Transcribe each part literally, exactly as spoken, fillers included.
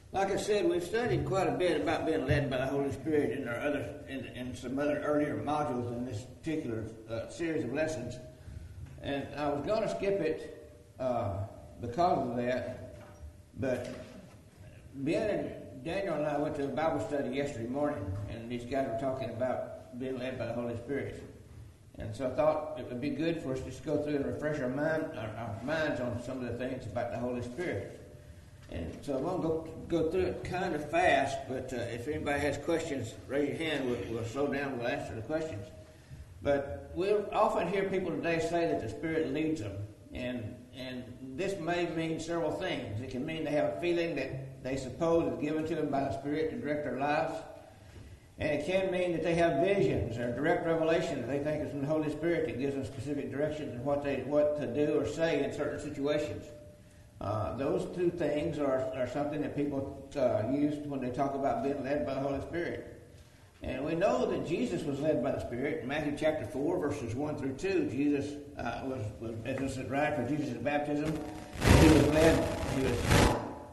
Like I said, we've studied quite a bit about being led by the Holy Spirit in our other, in, in some other earlier modules in this particular uh, series of lessons, and I was going to skip it uh, because of that. But Ben and Daniel and I went to a Bible study yesterday morning, and these guys were talking about being led by the Holy Spirit, and so I thought it would be good for us to just go through and refresh our mind, our, our minds on some of the things about the Holy Spirit. And so I'm going to go, go through it kind of fast, but uh, if anybody has questions, raise your hand. We'll, we'll slow down. We'll answer the questions. But we'll often hear people today say that the Spirit leads them. And and this may mean several things. It can mean they have a feeling that they suppose is given to them by the Spirit to direct their lives. And it can mean that they have visions or direct revelation that they think is from the Holy Spirit that gives them specific directions in what, they, what to do or say in certain situations. Uh, those two things are, are something that people uh, use when they talk about being led by the Holy Spirit. And we know that Jesus was led by the Spirit. In Matthew chapter four, verses one through two, Jesus uh, was, was, as was said right for Jesus' baptism, he was led, he was,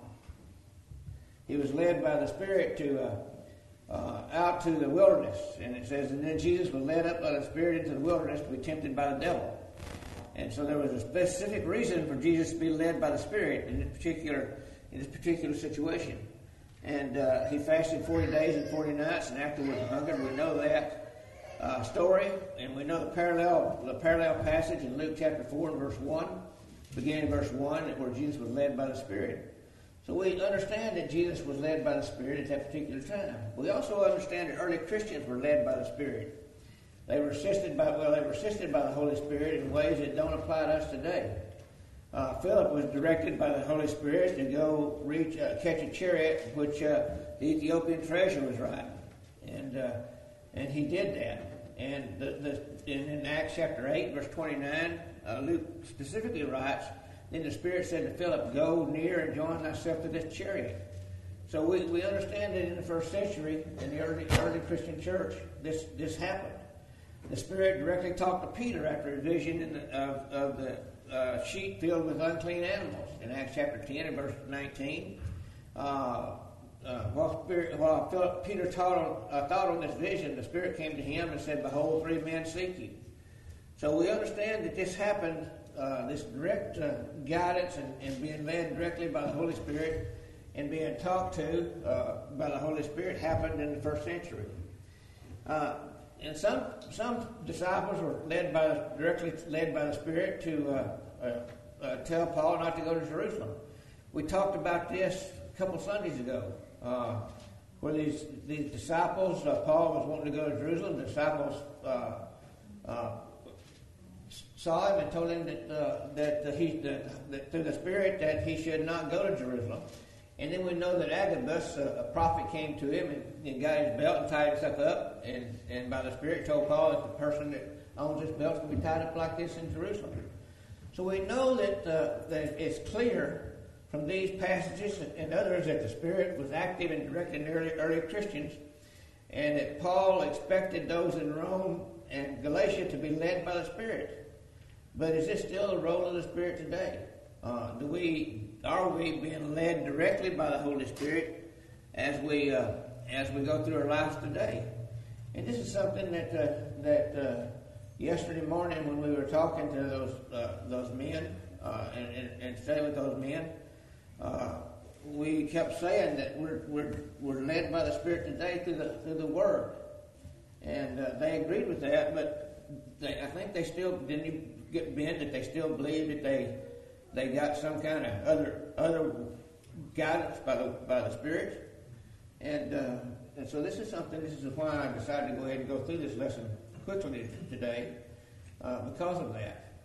he was led by the Spirit to uh, uh, out to the wilderness. And it says, and then Jesus was led up by the Spirit into the wilderness to be tempted by the devil. And so there was a specific reason for Jesus to be led by the Spirit in this particular in this particular situation. And uh, he fasted forty days and forty nights, and afterwards hungered. We know that uh, story, and we know the parallel the parallel passage in Luke chapter four and verse one, beginning verse one, where Jesus was led by the Spirit. So we understand that Jesus was led by the Spirit at that particular time. We also understand that early Christians were led by the Spirit. They were assisted by well, they were assisted by the Holy Spirit in ways that don't apply to us today. Uh, Philip was directed by the Holy Spirit to go reach, uh, catch a chariot which uh, the Ethiopian treasurer was riding, and uh, and he did that. And the, the in, in Acts chapter eight, verse twenty-nine, uh, Luke specifically writes, "Then the Spirit said to Philip, Go near and join thyself to this chariot." So we, we understand that in the first century, in the early early Christian church, this this happened. The Spirit directly talked to Peter after a vision in the, of, of the uh, sheep filled with unclean animals. In Acts chapter ten and verse nineteen, uh, uh, while, Spirit, while Philip, Peter taught on, uh, thought on this vision, the Spirit came to him and said, Behold, three men seek you. So we understand that this happened, uh, this direct uh, guidance and, and being led directly by the Holy Spirit and being talked to uh, by the Holy Spirit happened in the first century. Uh, And some some disciples were led by directly led by the Spirit to uh, uh, uh, tell Paul not to go to Jerusalem. We talked about this a couple Sundays ago, uh, where these these disciples, uh, Paul was wanting to go to Jerusalem. The disciples uh, uh, saw him and told him that uh, that he that, that through the Spirit that he should not go to Jerusalem. And then we know that Agabus, uh, a prophet, came to him and, and got his belt and tied himself up. And, and by the Spirit told Paul that the person that owns this belt is going to be tied up like this in Jerusalem. So we know that, uh, that it's clear from these passages and others that the Spirit was active in directing early, early Christians, and that Paul expected those in Rome and Galatia to be led by the Spirit. But is this still the role of the Spirit today? Uh, do we are we being led directly by the Holy Spirit as we uh, as we go through our lives today? And this is something that uh, that uh, yesterday morning when we were talking to those uh, those men uh, and, and and studying with those men, uh, we kept saying that we're we're we're led by the Spirit today through the through the Word, and uh, they agreed with that. But they, I think they still didn't you get Ben that they still believe that they. They got some kind of other other guidance by the by the Spirit, and uh, and so this is something. This is why I decided to go ahead and go through this lesson quickly today, uh, because of that.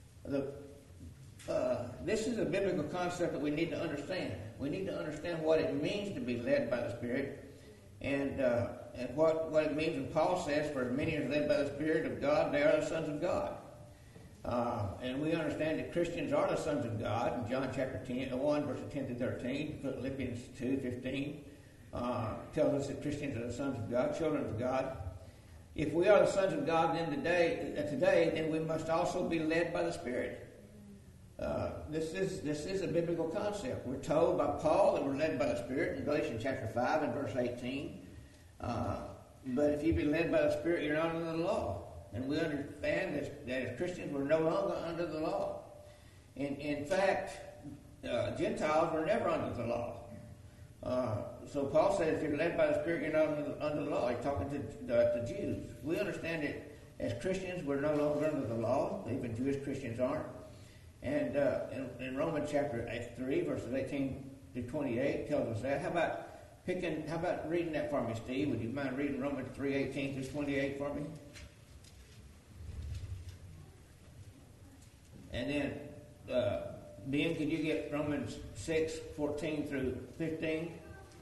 The uh, this is a biblical concept that we need to understand. We need to understand what it means to be led by the Spirit, and uh, and what what it means when Paul says, "For as many are led by the Spirit of God, they are the sons of God." Uh, and we understand that Christians are the sons of God in John chapter ten, one, verses ten to thirteen, Philippians two fifteen uh, tells us that Christians are the sons of God, children of God. If we are the sons of God then today, uh, today, then we must also be led by the Spirit. Uh, this is this is a biblical concept. We're told by Paul that we're led by the Spirit in Galatians chapter five and verse eighteen. Uh, but if you be led by the Spirit, you're not under the law. And we understand that, that as Christians, we're no longer under the law. In, in fact, uh, Gentiles were never under the law. Uh, so Paul said, if you're led by the Spirit, you're not under the, under the law. He's talking to the, the Jews. We understand that as Christians, we're no longer under the law. Even Jewish Christians aren't. And uh, in, in Romans chapter three, verses eighteen to twenty-eight, tells us that. How about picking? How about reading that for me, Steve? Would you mind reading Romans three, eighteen to twenty-eight for me? And then, uh, Ben, could you get Romans six, fourteen through fifteen?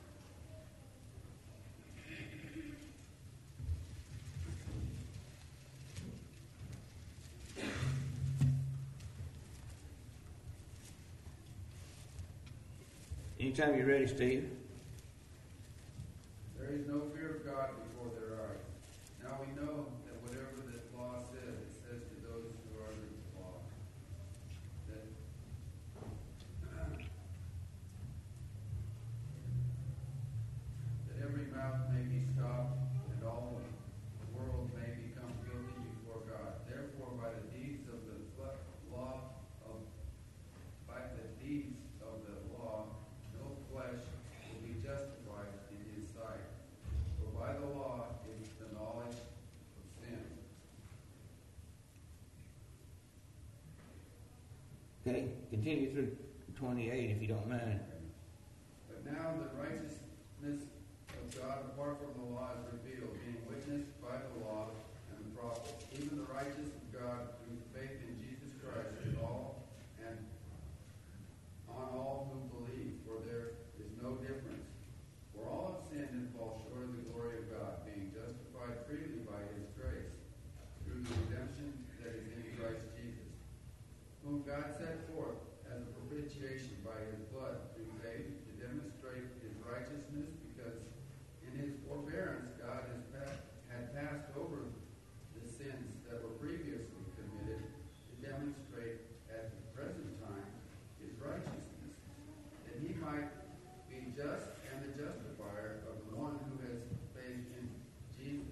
Anytime you're ready, Steve. There is no fear of God before their eyes. Now we know that whatever the law says, it says to those who are under the law, that, that every mouth may be stopped and all the world may become guilty before God. Therefore, by the deeds of the law, of by the deeds of the law, no flesh will be justified in his sight. For by the law is the knowledge of sin. Okay, continue through twenty-eight if you don't mind. But now the righteousness of God apart from the law is revealed, being witnessed by the law and the prophets, even the righteousness of God through faith in Jesus Christ is all and on all who believe, for there is no difference. For all have sinned and fall short of the glory of God, being justified freely by his grace, through the redemption that is in Christ Jesus, whom God set forth as a propitiation by his blood through faith to demonstrate his righteousness, because in his forbearance God has pa- had passed over the sins that were previously committed, to demonstrate at the present time his righteousness, that he might be just and the justifier of the one who has faith in Jesus.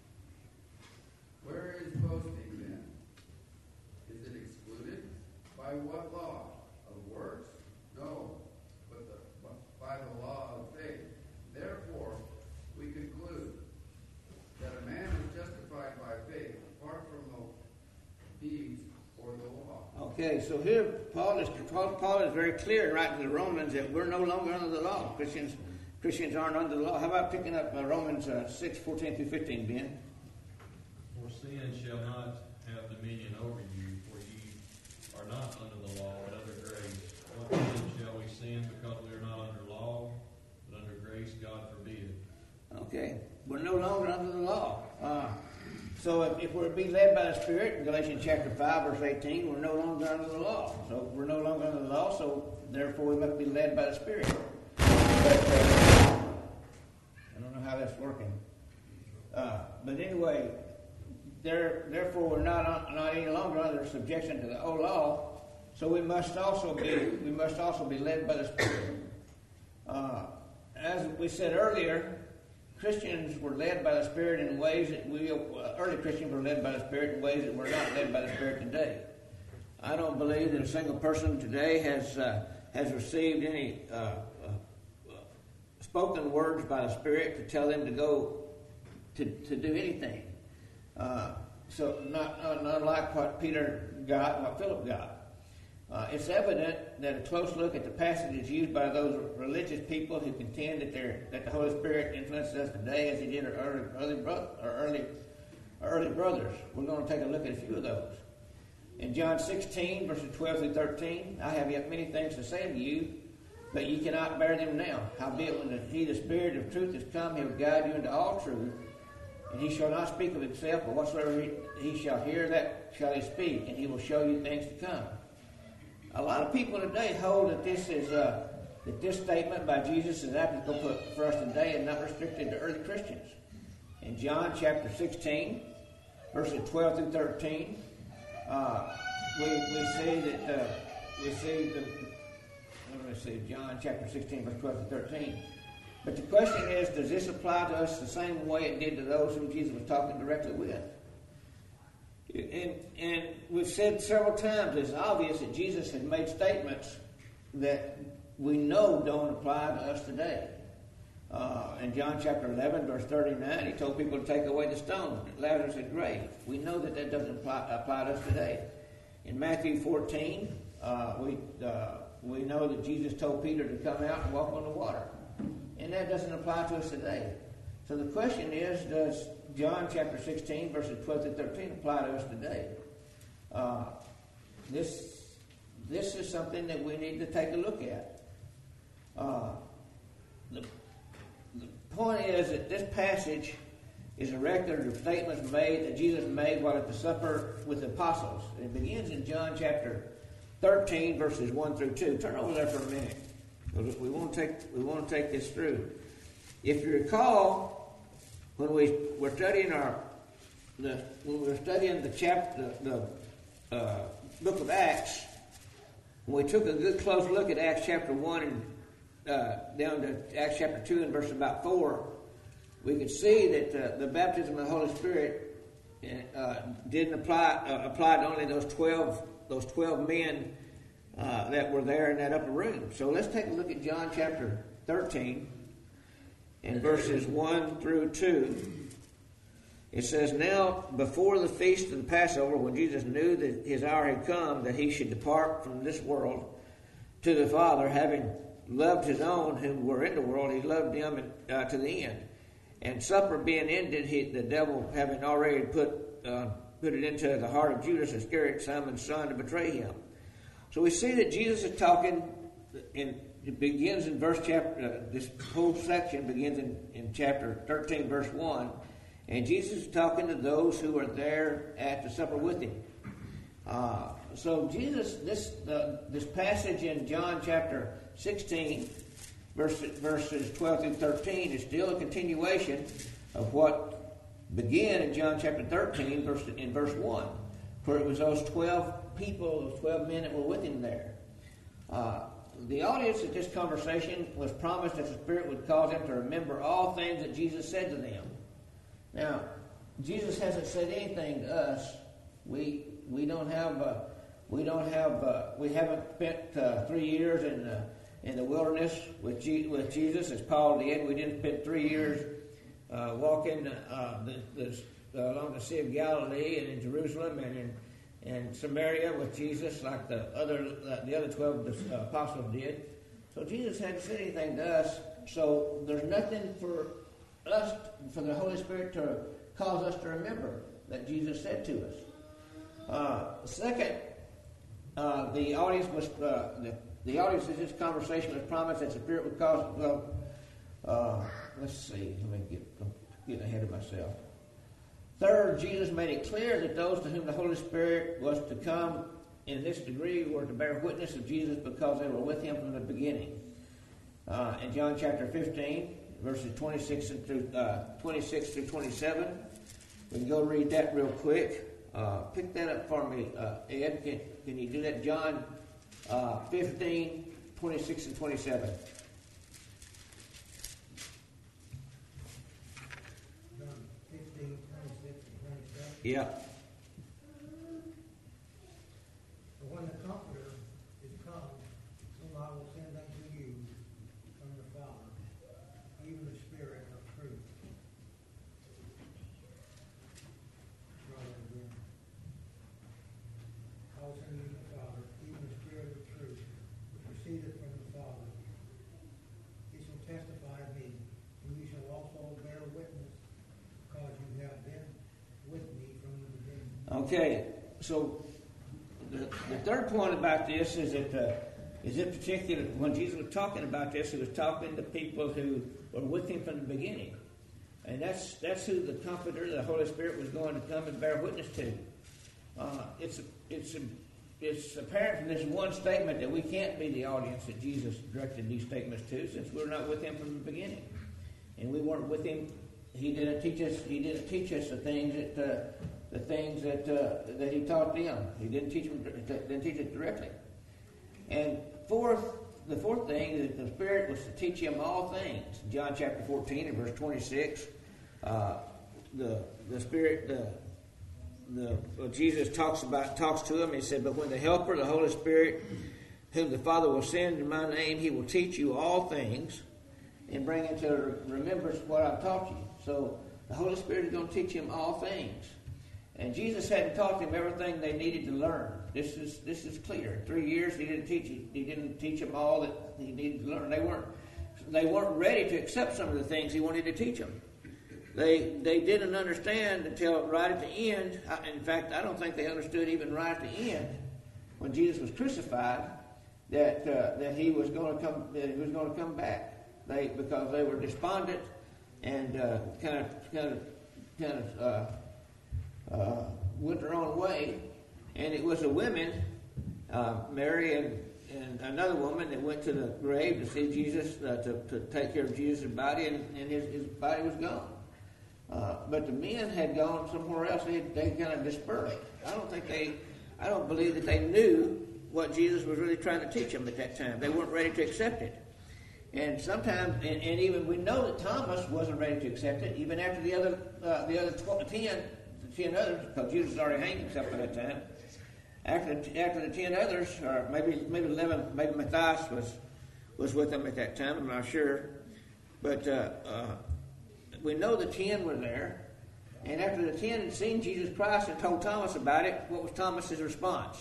Where is boasting then? Is it excluded? By what law? Of works? No, but, the, but by the law of faith. Therefore, we conclude that a man is justified by faith apart from the deeds or the law. Okay, so here Paul is Paul, Paul is very clear in writing to the Romans that we're no longer under the law. Christians Christians aren't under the law. How about picking up uh, Romans uh, six, fourteen through fifteen, Ben? For sin shall not have dominion over you, for ye are not under the law, but under grace. What then shall we sin because we are not under law, but under grace? God forbid. Okay, we're no longer under the law. Uh, so if, if we're to be led by the Spirit, in Galatians chapter five, verse eighteen, we're no longer under the law. So we're no longer under the law, so therefore we must be led by the Spirit. But, uh, I don't know how that's working. Uh, but anyway, there, therefore we're not not any longer under subjection to the old law. So we must also be we must also be led by the Spirit. Uh, as we said earlier, Christians were led by the Spirit in ways that we uh, early Christians were led by the Spirit in ways that we're not led by the Spirit today. I don't believe that a single person today has uh, has received any uh, uh, spoken words by the Spirit to tell them to go to, to do anything. Uh, so not, not not like what Peter got and what Philip got. Uh, it's evident that a close look at the passages used by those religious people who contend that, that the Holy Spirit influences us today, as he did our early, early, bro- our early, our early brothers. We're going to take a look at a few of those. In John sixteen, verses twelve through thirteen, I have yet many things to say to you, but ye cannot bear them now. Howbeit, when the, he, the Spirit of truth, is come, he will guide you into all truth. And he shall not speak of himself, but whatsoever he, he shall hear, that shall he speak, and he will show you things to come. A lot of people today hold that this is uh, that this statement by Jesus is applicable for us today and not restricted to early Christians. In John chapter sixteen, verses twelve through thirteen, uh, we, we see that uh, we see the, let me see, John chapter sixteen, verse twelve to thirteen. But the question is, does this apply to us the same way it did to those whom Jesus was talking directly with? And, and we've said several times, it's obvious that Jesus has made statements that we know don't apply to us today. Uh, in John chapter eleven, verse thirty-nine, he told people to take away the stone at Lazarus' grave. We know that that doesn't apply, apply to us today. In Matthew fourteen, uh, we uh, we know that Jesus told Peter to come out and walk on the water. And that doesn't apply to us today. So the question is, does John chapter sixteen, verses twelve to thirteen apply to us today? Uh, this, this is something that we need to take a look at. Uh, the, the point is that this passage is a record of statements made that Jesus made while at the supper with the apostles. It begins in John chapter thirteen, verses one through two. Turn over there for a minute. We want to take we want to take this through. If you recall, when we were studying our the when we were studying the chapter the, the uh, book of Acts, when we took a good close look at Acts chapter one and uh, down to Acts chapter two and verse about four, we could see that uh, the baptism of the Holy Spirit uh, didn't apply uh, apply to only those twelve those twelve men uh, that were there in that upper room. So let's take a look at John chapter thirteen and verses one through two. It says, "Now before the feast of the Passover, when Jesus knew that his hour had come, that he should depart from this world to the Father, having loved his own whom were in the world, he loved them uh, to the end. And supper being ended, he, the devil having already put uh, put it into the heart of Judas Iscariot, Simon's son, to betray him." So we see that Jesus is talking, in, it begins in verse chapter, uh, this whole section begins in, in chapter thirteen, verse one. And Jesus is talking to those who are there at the supper with him. Uh, so Jesus, this uh, this passage in John chapter sixteen, verses, verses twelve through thirteen, is still a continuation of what began in John chapter thirteen, verse, in verse one, where it was those twelve people, those twelve men that were with him there. Uh, the audience at this conversation was promised that the Spirit would cause them to remember all things that Jesus said to them. Now, Jesus hasn't said anything to us. We we don't have uh, we don't have uh, we haven't spent uh, three years in the in the wilderness with G- with Jesus as Paul did. We didn't spend three years uh, walking uh, the, the, uh, along the Sea of Galilee and in Jerusalem and in and Samaria with Jesus like the other uh, the other twelve uh, apostles did. So Jesus hadn't said anything to us. So there's nothing for us, for the Holy Spirit to cause us to remember that Jesus said to us. Uh, second, uh, the audience was uh, the, the audience in this conversation was promised that the Spirit would cause. Well, uh, let's see. Let me get get ahead of myself. Third, Jesus made it clear that those to whom the Holy Spirit was to come in this degree were to bear witness of Jesus because they were with him from the beginning. Uh, in John chapter fifteen, verses twenty-six through uh, twenty-six through twenty-seven, we can go read that real quick. Uh, pick that up for me, uh, Ed. Can, can you do that? John uh, fifteen, twenty-six and twenty-seven. John fifteen, twenty-six and twenty-seven. Yeah. For when the Comforter is come, whom I will send unto you from the Father, even the Spirit of truth. Rather again. I will send you the Father, even the Spirit of truth, which proceedeth from the Father. He shall testify of me, and you shall also bear witness, because you have been with me from the beginning. Okay. So the, the third point about this is that uh, is in particular when Jesus was talking about this, he was talking to people who were with him from the beginning, and that's that's who the Comforter, the Holy Spirit, was going to come and bear witness to. Uh, it's it's it's apparent from this one statement that we can't be the audience that Jesus directed these statements to, since we're not with him from the beginning, and we weren't with him. He didn't teach us. He didn't teach us the things that uh, the things that uh, that he taught them. He didn't teach them. Didn't teach it directly. And fourth, the fourth thing is that the Spirit was to teach him all things. John chapter fourteen and verse twenty-six, uh, the the Spirit, the the well, Jesus talks about talks to him. He said, "But when the Helper, the Holy Spirit, whom the Father will send in my name, he will teach you all things, and bring into remembrance what I've taught you." So the Holy Spirit is going to teach him all things. And Jesus hadn't taught them everything they needed to learn. This is this is clear. Three years he didn't teach he didn't teach them all that he needed to learn. They weren't they weren't ready to accept some of the things he wanted to teach them. They they didn't understand until right at the end. In fact, I don't think they understood even right at the end when Jesus was crucified that uh, that he was going to come that he was going to come back. They because they were despondent and uh, kind of kind of kind of. Uh, Uh, went their own way, and it was the women, uh, Mary and, and another woman, that went to the grave to see Jesus, uh, to, to take care of Jesus' body, and, and his, his body was gone. Uh, but the men had gone somewhere else. They, they kind of dispersed. I don't think they, I don't believe that they knew what Jesus was really trying to teach them at that time. They weren't ready to accept it. And sometimes, and, and even we know that Thomas wasn't ready to accept it, even after the other, uh, the other twelve, ten. ten others, because Jesus was already hanged himself at that time. After the, after the ten others, or maybe maybe eleven, maybe Matthias was was with them at that time. I'm not sure, but uh, uh, we know the ten were there. And after the ten had seen Jesus Christ and told Thomas about it, what was Thomas's response?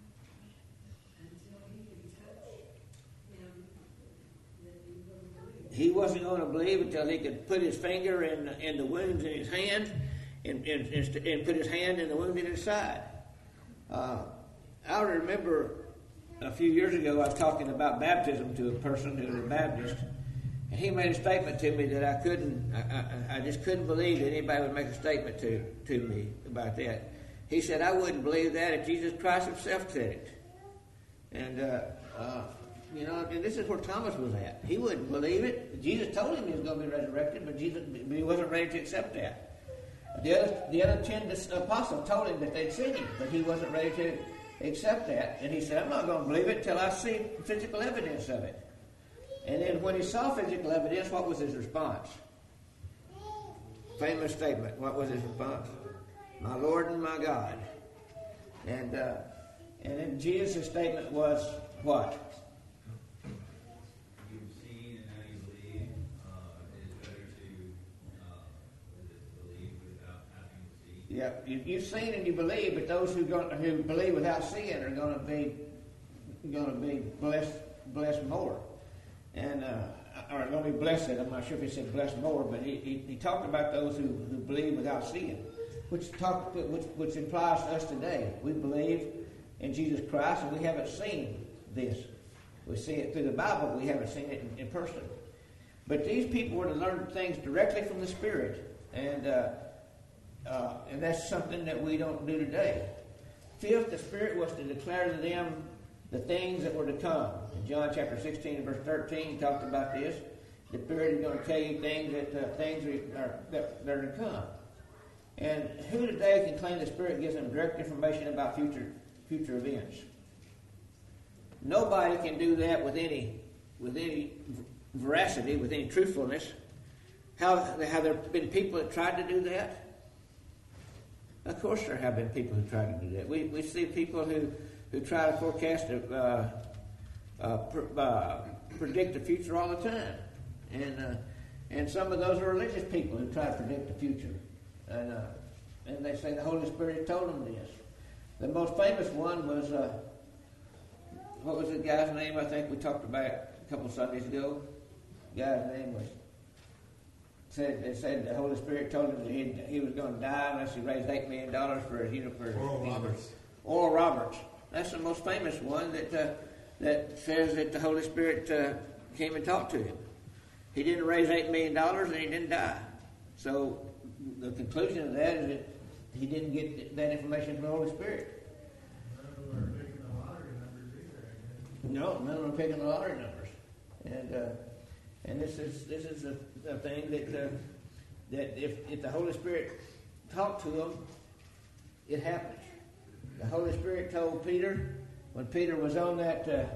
He wasn't going to believe until he could put his finger in in the wounds in his hand. And, and, and put his hand in the wound in his side. Uh, I remember a few years ago I was talking about baptism to a person who was a Baptist, and he made a statement to me that I couldn't, I, I, I just couldn't believe that anybody would make a statement to, to me about that. He said, "I wouldn't believe that if Jesus Christ himself said it." And, uh, uh, you know, and this is where Thomas was at. He wouldn't believe it. Jesus told him he was going to be resurrected, but Jesus, but he wasn't ready to accept that. The other, the other ten apostles told him that they'd seen him, but he wasn't ready to accept that. And he said, "I'm not going to believe it until I see physical evidence of it." And then when he saw physical evidence, what was his response? Famous statement. What was his response? "My Lord and my God." And uh, and then Jesus' statement was what? Yeah, you, you've seen and you believe, but those who go, who believe without seeing are going to be going to be blessed blessed more, and uh, are going to be blessed. I'm not sure if he said blessed more, but he, he, he talked about those who, who believe without seeing, which talk which which implies to us today. We believe in Jesus Christ, and we haven't seen this. We see it through the Bible, but we haven't seen it in, in person. But these people were to learn things directly from the Spirit, and. Uh, Uh, and that's something that we don't do today. Fifth, the Spirit was to declare to them the things that were to come. In John chapter sixteen and verse thirteen, he talked about this. The Spirit is going to tell you things that uh, things are, that, that are to come. And who today can claim the Spirit gives them direct information about future future events? Nobody can do that with any with any veracity, with any truthfulness. How have there been people that tried to do that? Of course there have been people who try to do that. We we see people who, who try to forecast, uh, uh, pr- uh, predict the future all the time. And uh, and some of those are religious people who try to predict the future. And uh, and they say the Holy Spirit told them this. The most famous one was, uh, what was the guy's name I think we talked about a couple of Sundays ago? The guy's name was... Said they said the Holy Spirit told him that he, he was going to die unless he raised eight million dollars for you know for Oral Roberts. Oral Roberts. That's the most famous one that uh, that says that the Holy Spirit uh, came and talked to him. He didn't raise eight million dollars and he didn't die. So the conclusion of that is that he didn't get that information from the Holy Spirit. None of them are picking the lottery numbers either, I guess. No, none of them are picking the lottery numbers, and. Uh, And this is this is a, a thing that uh, that if, if the Holy Spirit talked to them, it happens. The Holy Spirit told Peter when Peter was on that uh,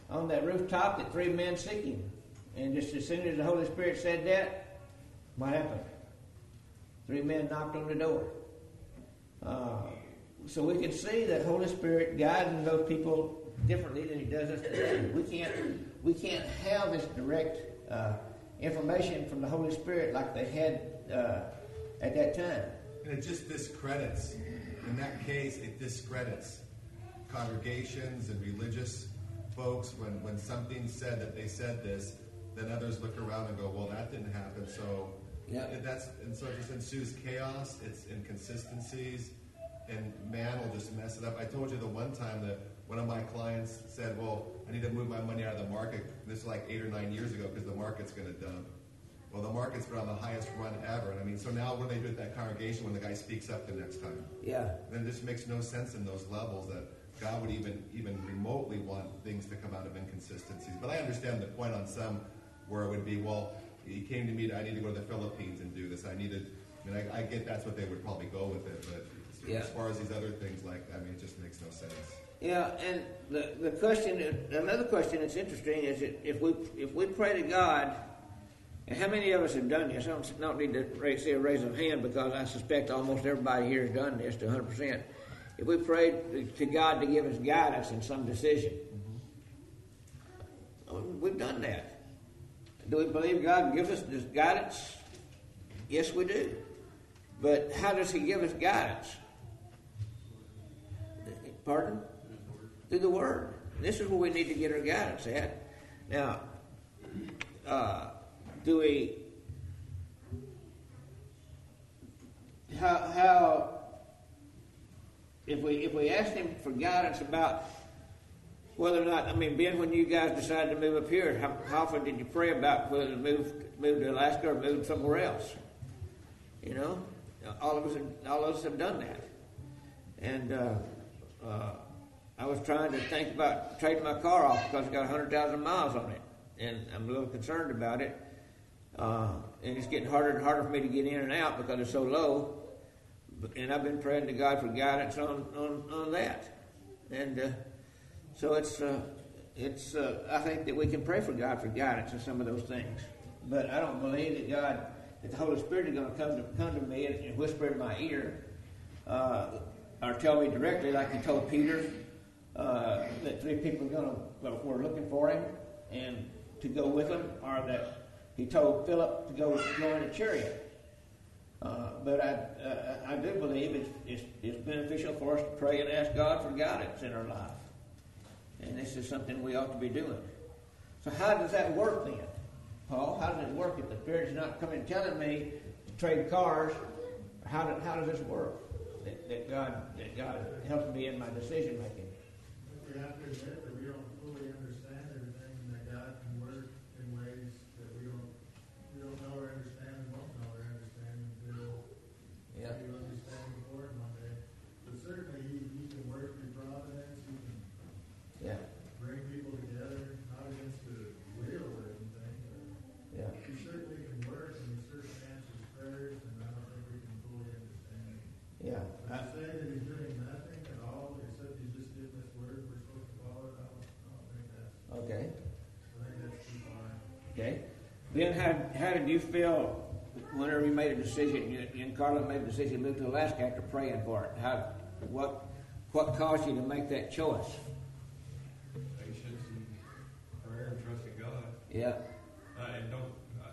on that rooftop that three men seek him. And just as soon as the Holy Spirit said that, what happened? Three men knocked on the door. Uh, so we can see that Holy Spirit guiding those people differently than he does us today. We can't, we can't have this direct uh, information from the Holy Spirit like they had uh, at that time. And it just discredits, in that case, it discredits congregations and religious folks when, when something's said that they said this, then others look around and go, well, that didn't happen. So Yeah. it, that's and so it just ensues chaos, it's inconsistencies, and man will just mess it up. I told you the one time that one of my clients said, well, I need to move my money out of the market. This is like eight or nine years ago because the market's going to dump. Well, the market's been on the highest run ever. And I mean, so now what do they do at that congregation when the guy speaks up the next time? Yeah. Then it just makes no sense in those levels that God would even even remotely want things to come out of inconsistencies. But I understand the point on some where it would be, well, he came to me, to, I need to go to the Philippines and do this. I needed, I mean, I, I get that's what they would probably go with it. But Yeah. as far as these other things, like, I mean, it just makes no sense. Yeah, and the the question, another question that's interesting is that if we if we pray to God, and how many of us have done this? I don't, don't need to raise, say a raise of hand because I suspect almost everybody here has done this to one hundred percent. If we pray to God to give us guidance in some decision, mm-hmm. we've done that. Do we believe God gives us this guidance? Yes, we do. But how does He give us guidance? Pardon? Through the Word. This is where we need to get our guidance at. Now, uh, do we, how, how, if we, if we ask Him for guidance about whether or not, I mean, Ben, when you guys decided to move up here, how, how often did you pray about whether to move, move to Alaska or move somewhere else? You know, all of us, all of us have done that. And, uh, uh, I was trying to think about trading my car off because it's got one hundred thousand miles on it. And I'm a little concerned about it. Uh, and it's getting harder and harder for me to get in and out because it's so low. And I've been praying to God for guidance on, on, on that. And uh, so it's, uh, it's uh, I think that we can pray for God for guidance in some of those things. But I don't believe that God, that the Holy Spirit is going to come to, come to me and, and whisper in my ear uh, or tell me directly like He told Peter, Uh, that three people are gonna, well, were looking for him and to go with him, or that he told Philip to go go in a chariot. Uh, but I uh, I do believe it's, it's it's beneficial for us to pray and ask God for guidance in our life, and this is something we ought to be doing. So how does that work then, Paul? How does it work if the Spirit's not coming telling me to trade cars? How do, how does this work? That, that God that God helps me in my decision making. We have to admit that we don't fully understand everything, and that God can work in ways that we don't, we don't know or understand and won't know or understand until Yeah. we understand before one day. But certainly he, he can work through providence, he can Yeah. bring people together, not against the will or anything, but Yeah. he certainly can work and he certainly answers prayers, and I don't think we can fully understand it. Yeah. But to say that he's doing nothing at all, except he's just giving us word we're supposed to follow it, I don't, I don't think that's, Okay. I think that's too far. Okay. Ben, how, how did you feel whenever you made a decision, you, you and Carla made a decision to move to Alaska after praying for it? How, what, what caused you to make that choice? Patience and prayer and trusting God. Yeah. Uh, and don't, I,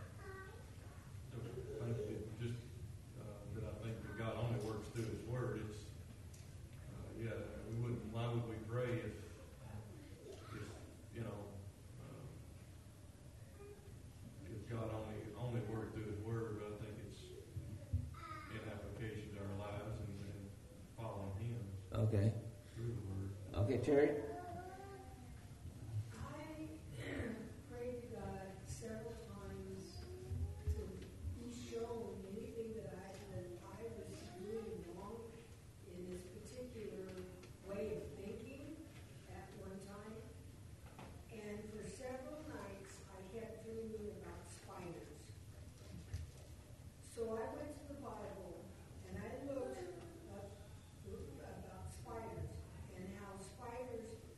don't think it just uh, that I think that God only works through His Word. It's uh, yeah, we wouldn't. Why would we pray if, if you know, uh, if God only only worked through His Word? But I think it's in application to our lives and, and following Him Okay. through the Word. Okay, Terry? I prayed to God several times to be shown anything that I that I was doing wrong in this particular way of thinking at one time. And for several nights I kept dreaming about spiders. So I went to the Bible and I looked up about spiders and how spiders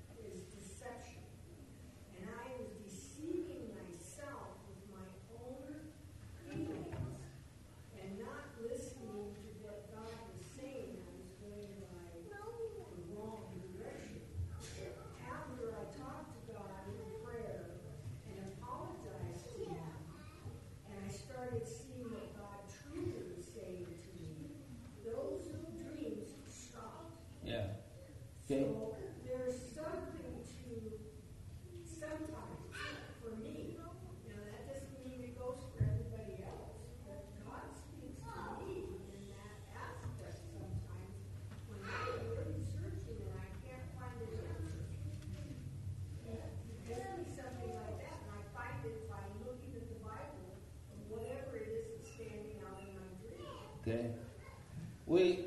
Okay? We,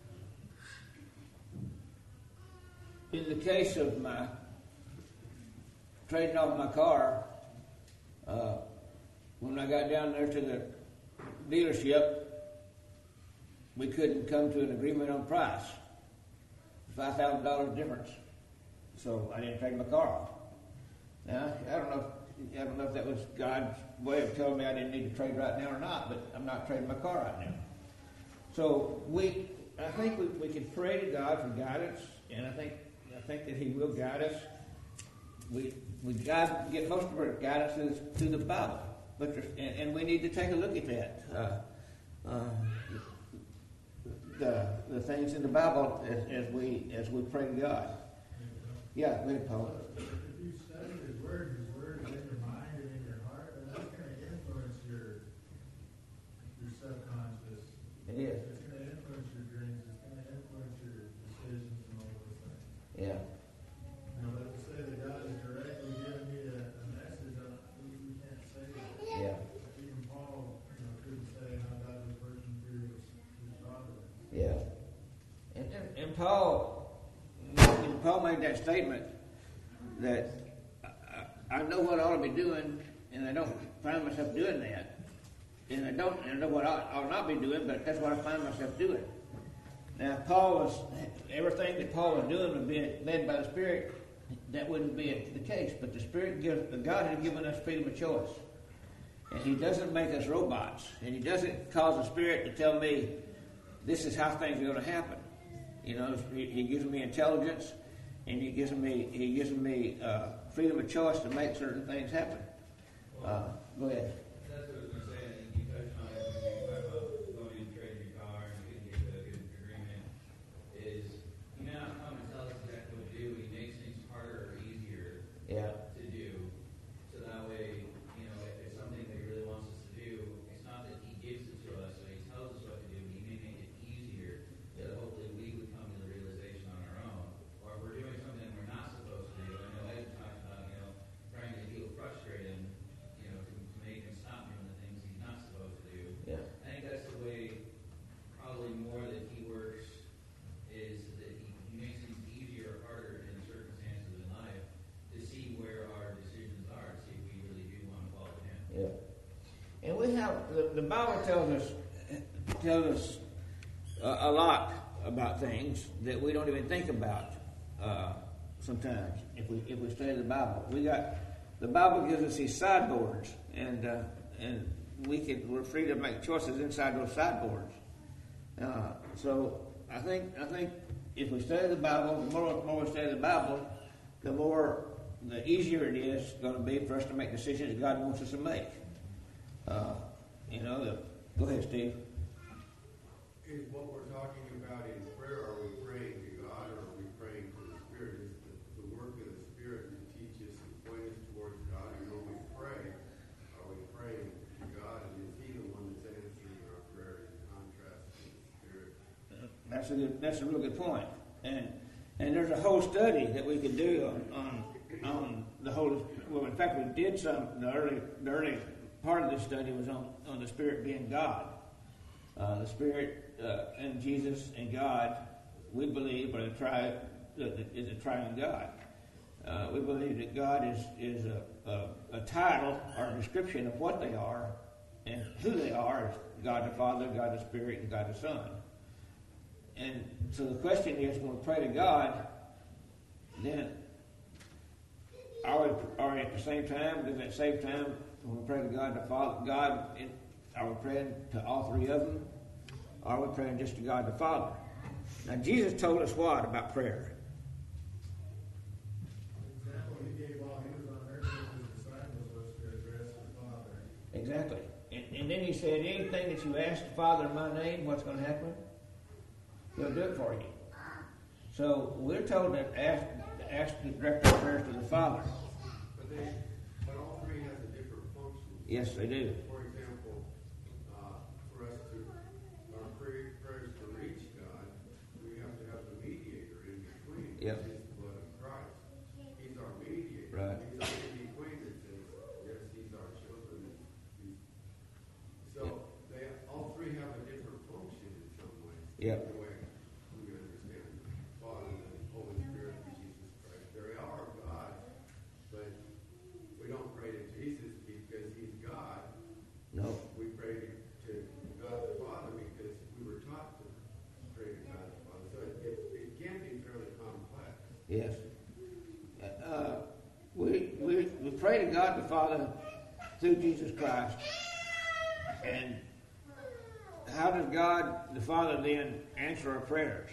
in the case of my trading off my car, uh, when I got down there to the dealership, we couldn't come to an agreement on price. five thousand dollars difference. So I didn't trade my car off. Now, I don't know if, I don't know if that was God's way of telling me I didn't need to trade right now or not, but I'm not trading my car right now. So we, I think we, we can pray to God for guidance, and I think I think that He will guide us. We we guide, get most of our guidance through, through the Bible, but there's, and, and we need to take a look at that. Uh, uh, the the things in the Bible as, as we as we pray to God. Yeah, go ahead, Paul. If you study His Word, His Word is in your mind and in your heart, and that's going to influence your your subconscious. It is. It's going to influence your dreams. It's going to influence your decisions and all those things. Yeah. Now, but to say that God is directly giving me a, a message, uh, we, we can't say that. Yeah. Even Paul, you know, couldn't say how God was working through his, his father. Yeah. And, and, and Paul, and Paul made that statement that I, I know what I ought to be doing, and I don't find myself doing that. And I don't I know what I ought not be doing, but that's what I find myself doing. Now, Paul was, everything that Paul was doing was being led by the Spirit. That wouldn't be the case. But the Spirit gives, God has given us freedom of choice. And He doesn't make us robots. And He doesn't cause the Spirit to tell me, this is how things are going to happen. You know, He, he gives me intelligence, and He gives me He gives me uh, freedom of choice to make certain things happen. Uh, go ahead. That's what I was going to say. I think you touched on it when you talked about going in and trading your car and you can get to a good agreement. Is He may not come and tell us exactly what to do. He makes things harder or easier Yeah. to do. So that way, you know, if it's something that He really wants us to do, it's not that He gives it to us, so He tells us what to do. He may make it easier so that hopefully we would come to the realization on our own. Or if we're doing something we're not supposed to do, I know Ed talked about, you know, trying to heal frustrating, you know, to, to make him stop doing the things he's not supposed to do. Yeah. I think that's the way, probably more that He works, is that He, he makes things easier or harder in circumstances in life to see where our decisions are, to see if we really do want to follow Him. Yeah. And we have, the, the Bible tells us, tells us a, a lot about things that we don't even think about uh, sometimes if we if we study the Bible. We got, the Bible gives us these sideboards, and uh, and we can, we're free to make choices inside those sideboards. Uh, so I think I think if we study the Bible, the more, the more we study the Bible, the more, the easier it is going to be for us to make decisions that God wants us to make. Uh, you know, the, go ahead, Steve. Is what we're talking about in prayer, are we praying to God or are we praying to the Spirit? Is the, the work of the Spirit to teach us and point us towards God? And when we pray, are we praying to God, and is He the one that's answering our prayers in contrast to the Spirit? That's a good, that's a real good point. And and there's a whole study that we could do on on, on the whole. Well, in fact, we did some. The early the early part of this study was on, on the Spirit being God. Uh, the Spirit uh, and Jesus and God, we believe, are the tri is a triune God. Uh, we believe that God is is a, a, a title or a description of what they are, and who they are is God the Father, God the Spirit, and God the Son. And so the question is, when we pray to God, then are we, are we at the same time, at that same time, when we pray to God the Father, God, are we praying to all three of them? Or are we praying just to God the Father? Now, Jesus told us what about prayer? The example He gave while He was on earth with His disciples was to address the Father. Exactly. And, and then He said, anything that you ask the Father in my name, what's going to happen? He'll do it for you. So we're told to ask, to ask to direct our prayers to the Father. But they, but all three has a different function. Yes, they do. For example, uh, for us to, our pray, prayers to reach God, we have to have the mediator in between. Yep. Which is the blood of Christ. He's our mediator. Right. He's our in between that says, yes, He's our children. He's, so they all three have a different function. Yep. the way we understand the Father and the Holy Spirit and Jesus Christ. They are God, but we don't pray to Jesus because he's God. No. We pray to, to God the Father because we were taught to pray to God the Father. So it, it, it can be fairly complex. Yes. Uh, we, we, we pray to God the Father through Jesus Christ. And how does God the Father then answer our prayers?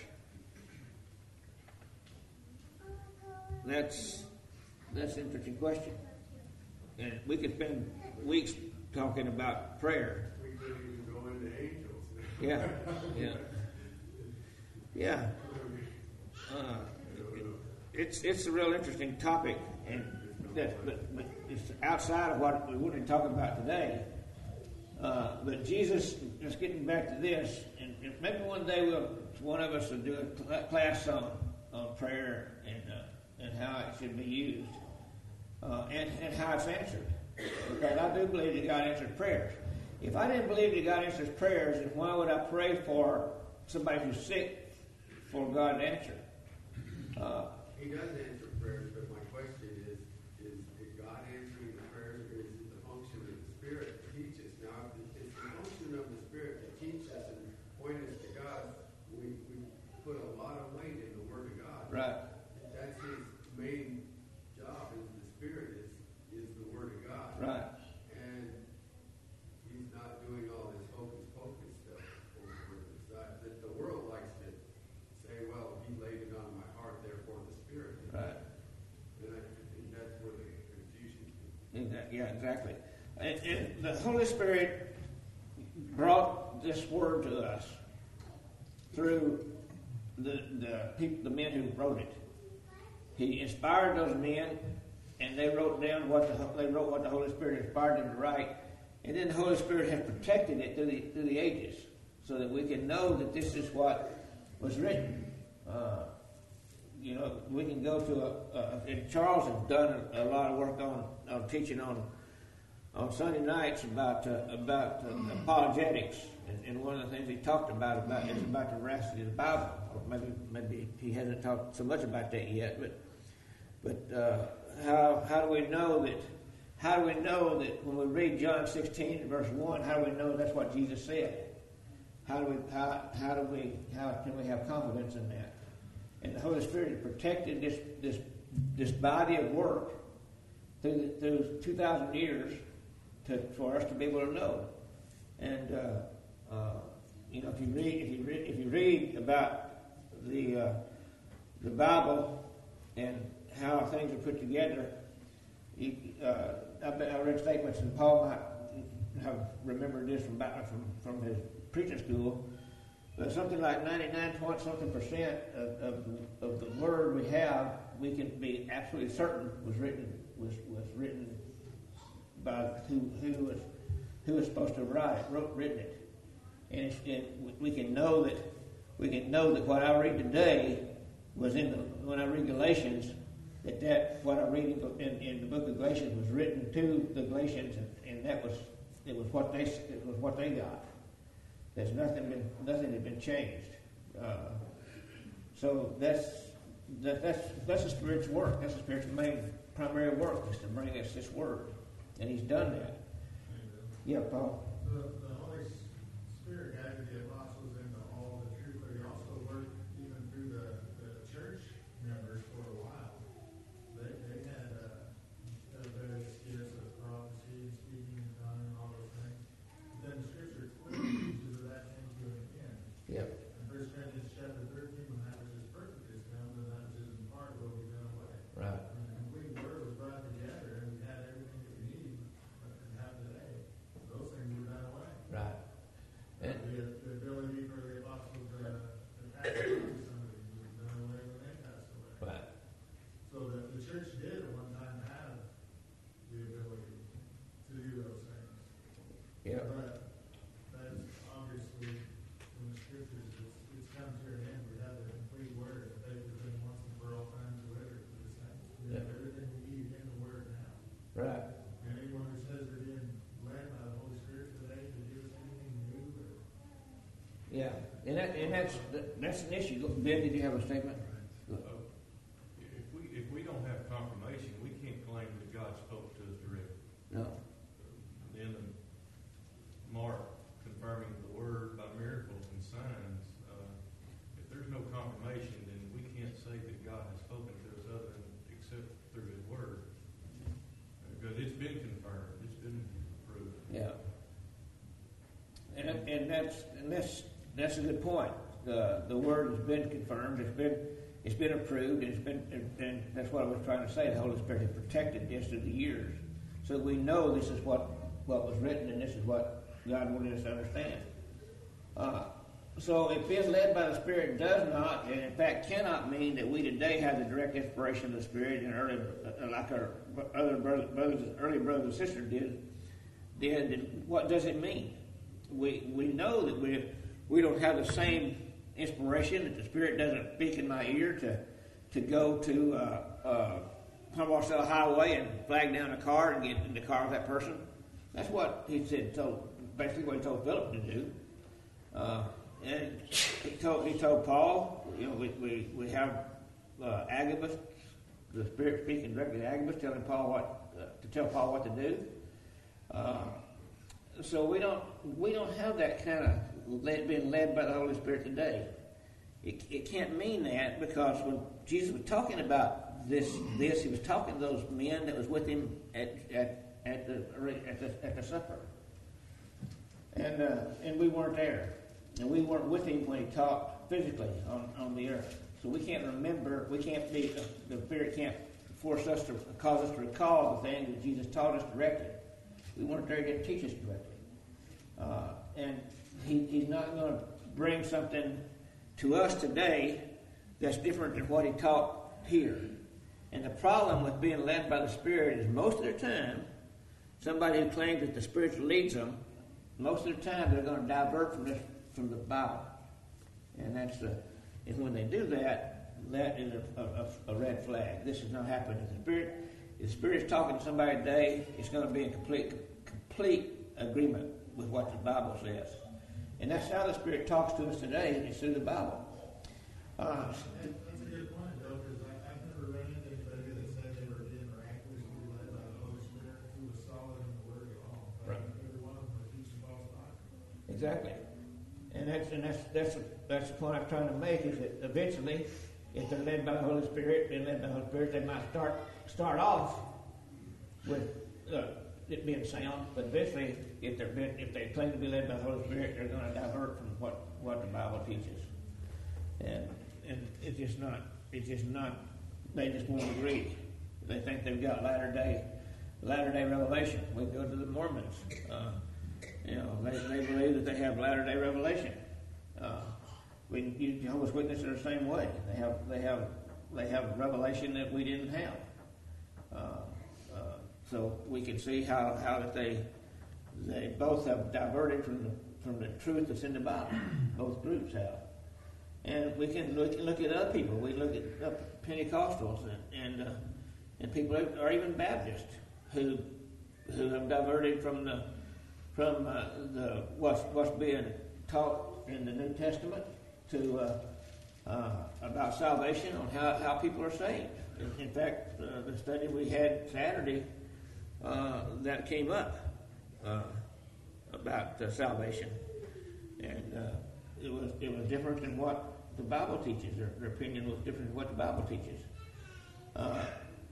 That's that's an interesting question. And we could spend weeks talking about prayer. We could even go into angels. Yeah, yeah, yeah. Uh, it's it's a real interesting topic, and that but, but it's outside of what we want to talk about today. Uh, but Jesus, just getting back to this, and, and maybe one day we'll one of us will do a cl- class on on prayer and uh, and how it should be used, uh, and and how it's answered. Because I do believe that God answers prayers. If I didn't believe that God answers prayers, then why would I pray for somebody who's sick for God to answer? Uh, He does answer prayers, but my question is, is, is God answering the prayers, or is it the function of the Spirit to teach us? Now, if it's the function of the Spirit to teach us and point us to God, we, we put a lot of weight in the Word of God. right. That's his main job, is the Spirit, is, is the Word of God. Right. And he's not doing all this hocus pocus stuff over to the side. That the world likes to say, well, he laid it on my heart, therefore the Spirit. Right. And I think that's where the confusion is. Exactly. Yeah, exactly. And, and the Holy Spirit brought this word to us through the the people, the men who wrote it. He inspired those men, and they wrote down what the they wrote what the Holy Spirit inspired them to write, and then the Holy Spirit has protected it through the through the ages, so that we can know that this is what was written. Uh, you know, we can go to a, a and Charles has done a, a lot of work on, on teaching on on Sunday nights about uh, about uh, apologetics, and, and one of the things he talked about about is about the veracity of the Bible. Or maybe maybe he hasn't talked so much about that yet, but but uh, how how do we know that? How do we know that when we read John sixteen verse one? How do we know that's what Jesus said? How do we how how do we how can we have confidence in that? And the Holy Spirit has protected this this this body of work through through two thousand years to for us to be able to know. And uh, uh, you know, if you read if you read if you read about the uh, the Bible and how things are put together, you, uh, I, I read statements, and Paul might have remembered this from from from his preaching school. But something like ninety-nine point something percent of, of, of the word we have, we can be absolutely certain was written was, was written by who who was who was supposed to write it, wrote written it, and, it's, and we can know that we can know that what I read today was in the when I read Galatians, that that what I read in, in the book of Galatians was written to the Galatians, and, and that was it was what they it was what they got. There's nothing been nothing had been changed. Uh, so that's that, that's that's the Spirit's work. That's the Spirit's main primary work, is to bring us this word, and He's done that. Yeah, Paul. The, the Holy Spirit guided the apostles into all the truth, but He also worked even through the, the church members for a while. They they had uh, various gifts of prophecy, speaking in tongues, and all those things. Then the Scripture clearly teaches that that came to an end. Yep. In First Corinthians chapter thirteen, when that which is perfect is come, then that which is in part will be done away. Right. When the complete word was brought together, and we had everything that we need and have today, those things were done away. Right. And, The, the ability for the apostles to, to pass on to somebody was done away when they passed away. right. So the, the church did at one time have the ability to do those things. Yeah. But that's obviously, in the scriptures, it's, it's come to an end. We have the complete word. The faith has been once and for all time delivered to the saints. We have Yeah. everything we need in the word now. Right. And anyone who says they're being led by the Holy Spirit today to give us anything new or Yeah, and that, and that's, that's an issue. Ben, did you have a statement? Uh, If we, if we don't have confirmation, we can't claim that God spoke to us directly. No. Then Mark confirming the word by miracles and signs, uh, if there's no confirmation, then we can't say that God has spoken to us other than except through His word. Because it's been confirmed, it's been approved. Yeah. And, and that's, and that's, that's a good point. The, the word has been confirmed, it's been, it's been approved, and it's been, and, and that's what I was trying to say. The Holy Spirit has protected this through the years. So we know this is what, what was written, and this is what God wanted us to understand. Uh, so if being led by the Spirit does not, and in fact cannot mean that we today have the direct inspiration of the Spirit, and early, uh, like our other brothers, brothers, early brothers and sisters did, did, then what does it mean? We we know that we we don't have the same inspiration, that the Spirit doesn't speak in my ear to to go to uh, uh, Humboldt Highway and flag down a car and get in the car with that person. That's what he said. Told basically what he told Philip to do. Uh, and he told he told Paul, you know, we we we have uh, Agabus, the Spirit speaking directly to Agabus, telling Paul what uh, to tell Paul what to do. Uh, so we don't we don't have that kind of led, being led by the Holy Spirit today. It, it can't mean that, because when Jesus was talking about this this he was talking to those men that was with him at at at the at the, at the supper, and uh, and we weren't there, and we weren't with him when he talked physically on, on the earth. So we can't remember. We can't be the Spirit can't force us to cause us to recall the things that Jesus taught us directly. We weren't there to teach us directly, uh, and he, he's not going to bring something to us today that's different than what he taught here. And the problem with being led by the Spirit is most of the time, somebody who claims that the Spirit leads them, most of the time they're going to divert from this from the Bible, and that's the and when they do that, that is a, a, a red flag. This is not happening. The Spirit. If the Spirit's talking to somebody today, it's going to be in complete, complete agreement with what the Bible says. And that's how the Spirit talks to us today, is through the Bible. Uh, That's a good point, though, because I've never run into anybody that said they were being miraculously led by the Holy Spirit who was solid in the Word at all. Right. Every one of them were teaching false doctrine. exactly. And that's and that's that's that's the point I'm trying to make, is that eventually, if they're led by the Holy Spirit, being led by the Holy Spirit, they might start start off with uh, it being sound, but eventually, if they're been, if they claim to be led by the Holy Spirit, they're going to divert from what, what the Bible teaches, and and it's just not it's just not they just won't agree. They think they've got latter day latter day revelation. We go to the Mormons. Uh, you know, they, they believe that they have latter day revelation. Uh, we you, Jehovah's Witnesses are the same way. They have they have they have revelation that we didn't have. Uh, uh, so we can see how, how that they they both have diverted from the from the truth that's in the Bible. Both groups have, and we can look look at other people. We look at uh, Pentecostals and and, uh, and people, or even Baptists, who who have diverted from the from uh, the what's what's being taught in the New Testament to uh, uh, about salvation, on how, how people are saved. In, in fact, uh, the study we had Saturday uh, that came up uh, about uh, salvation, and uh, it was it was different than what the Bible teaches. Their, their opinion was different than what the Bible teaches. Uh,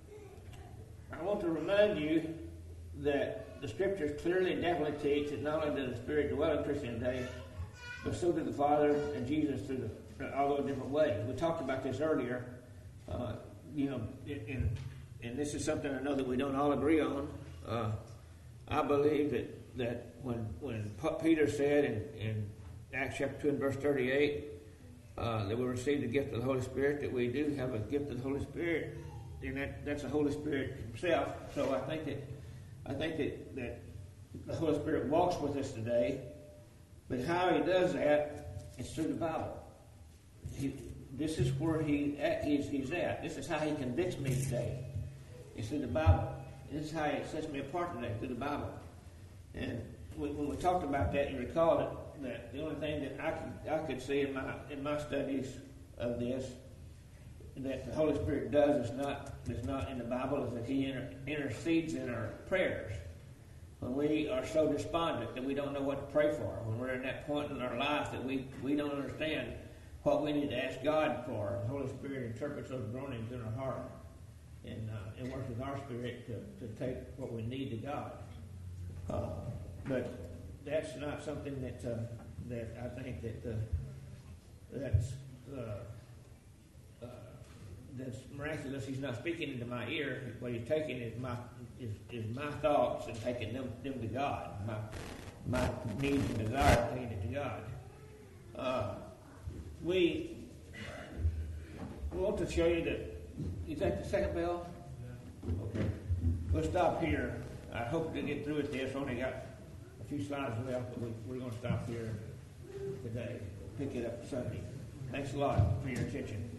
I want to remind you that the Scriptures clearly and definitely teach that not only does the Spirit dwell in Christian today, but so did the Father and Jesus through the, all those different ways. We talked about this earlier. Uh, you know, in, and this is something I know that we don't all agree on. Uh, I believe that, that when when Peter said in, in Acts chapter two and verse thirty-eight uh, that we received the gift of the Holy Spirit, that we do have a gift of the Holy Spirit, and that, that's the Holy Spirit Himself. So I think that I think that, that the Holy Spirit walks with us today, but how He does that is through the Bible. He, this is where he he's, he's at. This is how He convicts me today. It's through the Bible. This is how He sets me apart today, through the Bible. And when we talked about that, you recall that that the only thing that I could, I could see in my in my studies of this that the Holy Spirit does is not is not in the Bible is that He inter, intercedes in our prayers when we are so despondent that we don't know what to pray for, when we're in that point in our life that we, we don't understand what we need to ask God for. The Holy Spirit interprets those groanings in our heart and uh, and works with our spirit to, to take what we need to God. Uh, but that's not something that uh, that I think that uh, that's uh, uh, that's miraculous. He's not speaking into my ear. What he's taking is my is, is my thoughts and taking them them to God. My my needs and desires, taking it to God. Uh, we want to show you that. You take the second bell? Okay. We'll stop here. I hope to get through with this. Only got a few slides left, but we, we're going to stop here today. Pick it up Sunday. Thanks a lot for your attention.